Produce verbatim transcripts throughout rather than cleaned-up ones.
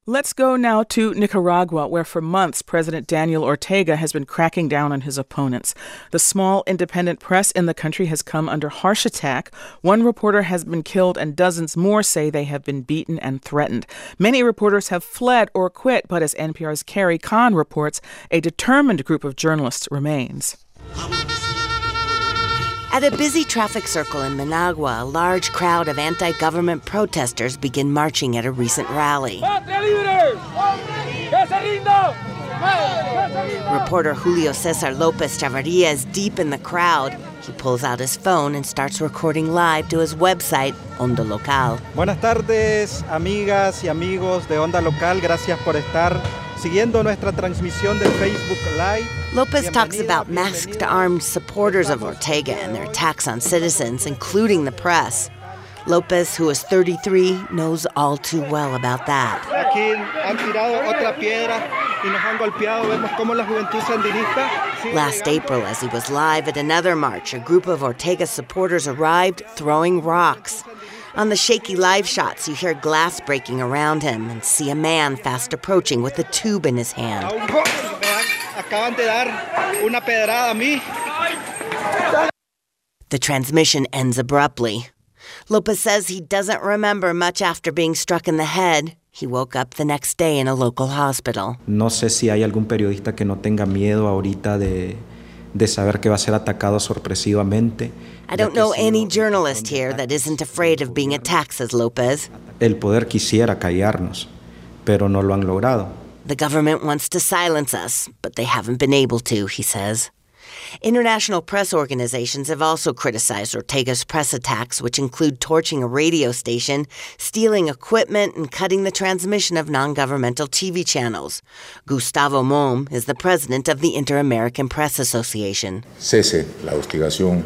Let's go now to Nicaragua, where for months President Daniel Ortega has been cracking down on his opponents. The small independent press in the country has come under harsh attack. One reporter has been killed and dozens more say they have been beaten and threatened. Many reporters have fled or quit, but as N P R's Carrie Kahn reports, a determined group of journalists remains. At a busy traffic circle in Managua, a large crowd of anti-government protesters begin marching at a recent rally. Reporter Julio Cesar Lopez Chavarria is deep in the crowd. He pulls out his phone and starts recording live to his website, Onda Local. Buenas tardes, amigas y amigos de Onda Local. Gracias por estar siguiendo nuestra transmisión de Facebook Live. Lopez talks about masked armed supporters of Ortega and their attacks on citizens, including the press. Lopez, who is thirty-three, knows all too well about that. Last April, as he was live at another march, a group of Ortega supporters arrived throwing rocks. On the shaky live shots, you hear glass breaking around him and see a man fast approaching with a tube in his hand. The transmission ends abruptly. Lopez says he doesn't remember much after being struck in the head. He woke up the next day in a local hospital. No sé si hay algún periodista que no tenga miedo ahorita de, de saber que va a ser atacado sorpresivamente. I don't know any journalist here that isn't afraid of being attacked, says Lopez. El poder quisiera callarnos, pero no lo han logrado. The government wants to silence us, but they haven't been able to, he says. International press organizations have also criticized Ortega's press attacks, which include torching a radio station, stealing equipment, and cutting the transmission of non-governmental T V channels. Gustavo Mom is the president of the Inter-American Press Association. Cese la hostigación,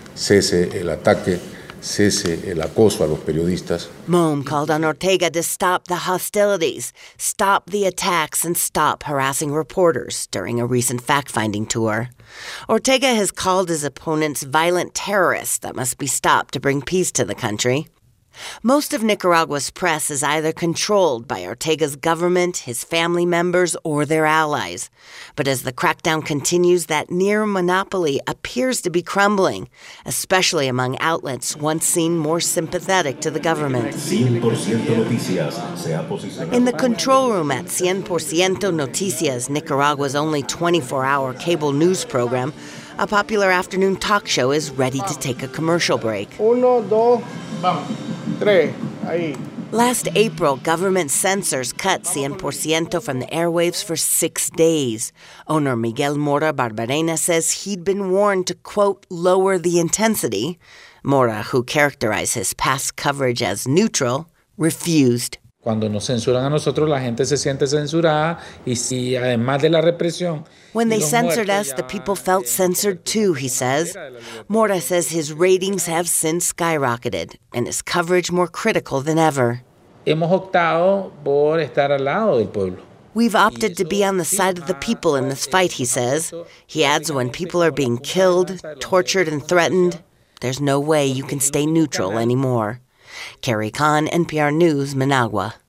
cese el ataque, cese el acoso a los periodistas. Mom called on Ortega to stop the hostilities, stop the attacks, and stop harassing reporters during a recent fact-finding tour. Ortega has called his opponents violent terrorists that must be stopped to bring peace to the country. Most of Nicaragua's press is either controlled by Ortega's government, his family members, or their allies. But as the crackdown continues, that near monopoly appears to be crumbling, especially among outlets once seen more sympathetic to the government. cien por ciento Noticias se ha posicionado. In the control room at Cien por ciento Noticias, Nicaragua's only twenty-four hour cable news program, a popular afternoon talk show is ready to take a commercial break. Uno, dos, vamos. Tres, ahí. Last April, government censors cut Cien por ciento from the airwaves for six days. Owner Miguel Mora Barbarena says he'd been warned to, quote, lower the intensity. Mora, who characterized his past coverage as neutral, refused. Cuando nos censuran a nosotros, la gente se siente censurada y si además de la represión. When they censored us, the people felt censored too, he says. Mora says his ratings have since skyrocketed and his coverage more critical than ever. Hemos optado por estar al lado del pueblo. We've opted to be on the side of the people in this fight, he says. He adds when people are being killed, tortured, and threatened, there's no way you can stay neutral anymore. Carrie Kahn, N P R News, Managua.